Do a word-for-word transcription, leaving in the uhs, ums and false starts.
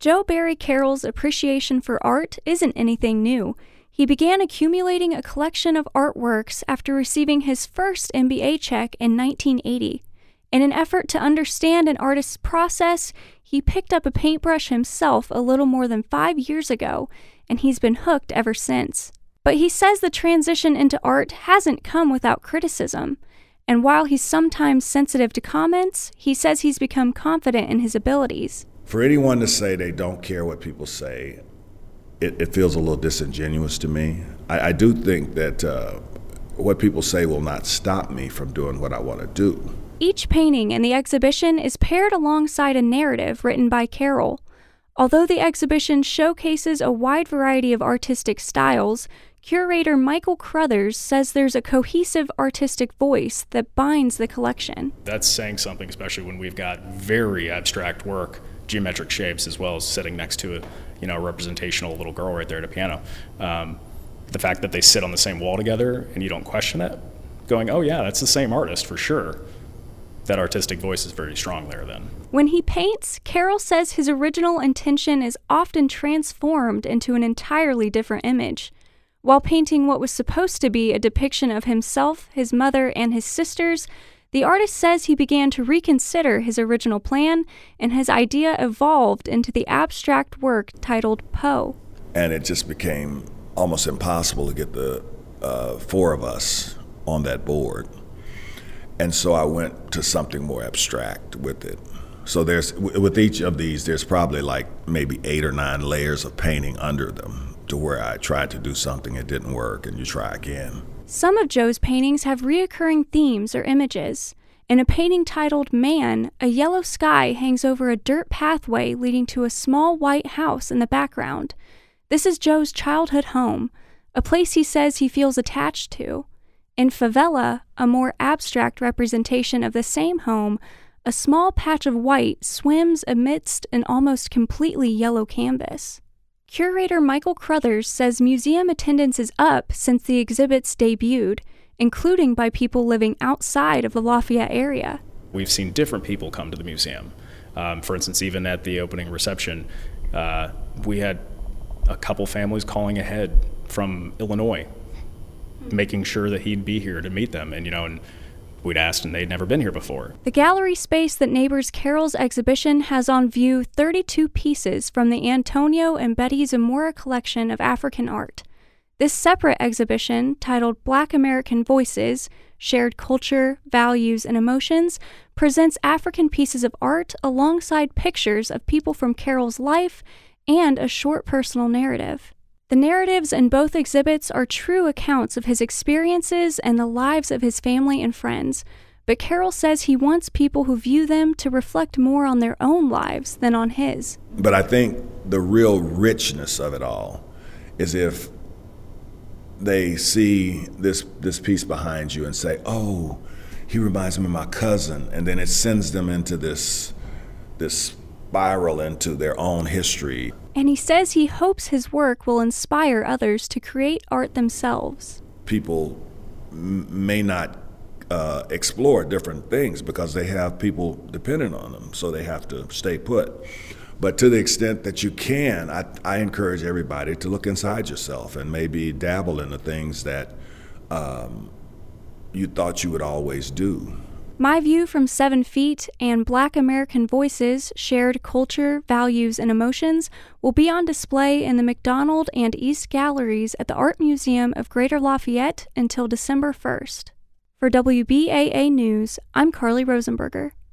Joe Barry Carroll's appreciation for art isn't anything new. He began accumulating a collection of artworks after receiving his first M B A check in nineteen eighty. In an effort to understand an artist's process, he picked up a paintbrush himself a little more than five years ago, and he's been hooked ever since. But he says the transition into art hasn't come without criticism, and while he's sometimes sensitive to comments, he says he's become confident in his abilities. For anyone to say they don't care what people say, it, it feels a little disingenuous to me. I, I do think that uh, what people say will not stop me from doing what I want to do. Each painting in the exhibition is paired alongside a narrative written by Carroll. Although the exhibition showcases a wide variety of artistic styles, curator Michael Crothers says there's a cohesive artistic voice that binds the collection. That's saying something, especially when we've got very abstract work, geometric shapes, as well as sitting next to a you know representational little girl right there at a piano. Um, the fact that they sit on the same wall together and you don't question it, going, oh yeah, that's the same artist for sure. That artistic voice is very strong there then. When he paints, Carroll says his original intention is often transformed into an entirely different image. While painting what was supposed to be a depiction of himself, his mother, and his sisters, the artist says he began to reconsider his original plan, and his idea evolved into the abstract work titled Poe. And it just became almost impossible to get the uh, four of us on that board. And so I went to something more abstract with it. So there's, with each of these, there's probably like maybe eight or nine layers of painting under them, to where I tried to do something, it didn't work, and you try again. Some of Joe's paintings have reoccurring themes or images. In a painting titled Man, a yellow sky hangs over a dirt pathway leading to a small white house in the background. This is Joe's childhood home, a place he says he feels attached to. In Favela, a more abstract representation of the same home, a small patch of white swims amidst an almost completely yellow canvas. Curator Michael Crothers says museum attendance is up since the exhibits debuted, including by people living outside of the Lafayette area. We've seen different people come to the museum. Um, for instance, even at the opening reception, uh, we had a couple families calling ahead from Illinois, making sure that he'd be here to meet them. And, you know, and we'd asked and they'd never been here before. The gallery space that neighbors Carroll's exhibition has on view thirty-two pieces from the Antonio and Betty Zamora collection of African art. This separate exhibition, titled Black American Voices, Shared Culture, Values, and Emotions, presents African pieces of art alongside pictures of people from Carroll's life and a short personal narrative. The narratives in both exhibits are true accounts of his experiences and the lives of his family and friends, but Carroll says he wants people who view them to reflect more on their own lives than on his. But I think the real richness of it all is if they see this this piece behind you and say, oh, he reminds me of my cousin, and then it sends them into this this spiral into their own history. And he says he hopes his work will inspire others to create art themselves. People m- may not uh, explore different things because they have people dependent on them, so they have to stay put. But to the extent that you can, I, I encourage everybody to look inside yourself and maybe dabble in the things that um, you thought you would always do. My View from Seven Feet and Black American Voices, Shared Culture, Values, and Emotions will be on display in the McDonald and East Galleries at the Art Museum of Greater Lafayette until December first. For W B A A News, I'm Carly Rosenberger.